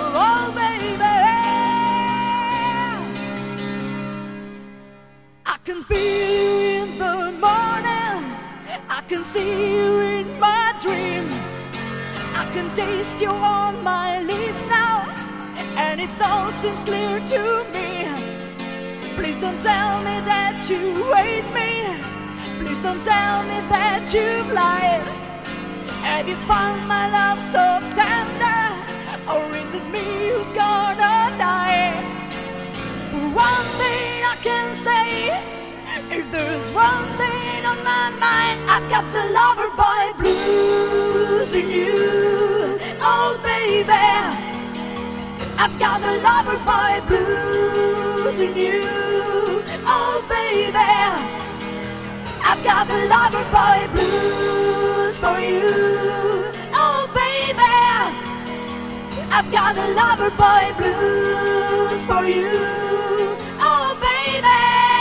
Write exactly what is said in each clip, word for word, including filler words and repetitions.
oh baby. I can feel you in the morning, I can see you in my dream, I can taste you on my lips now, and it all seems clear to me. Please don't tell me that you hate me, please don't tell me that you've lied. Have you found my love so tender, or is it me who's gonna die? One thing I can say, if there's one thing on my mind, I've got the lover boy blues in you, oh baby. I've got the lover boy blues in you, oh baby. I've got the lover boy blues for you, oh baby. I've got the lover boy blues for you, oh baby.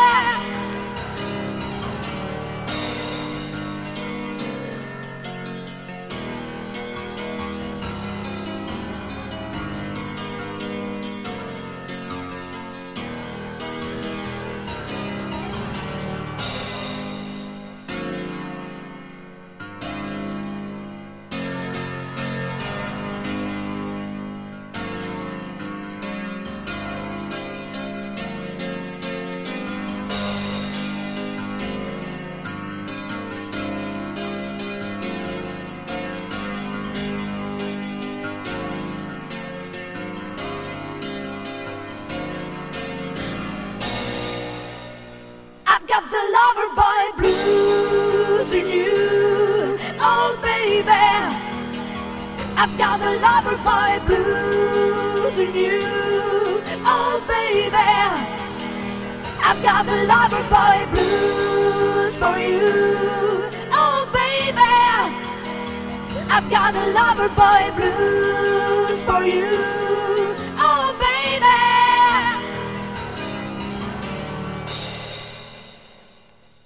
I've got the lover boy blues in you, oh baby. I've got the lover boy blues in you, oh baby. I've got the lover boy blues for you, oh baby. I've got the lover boy blues for you.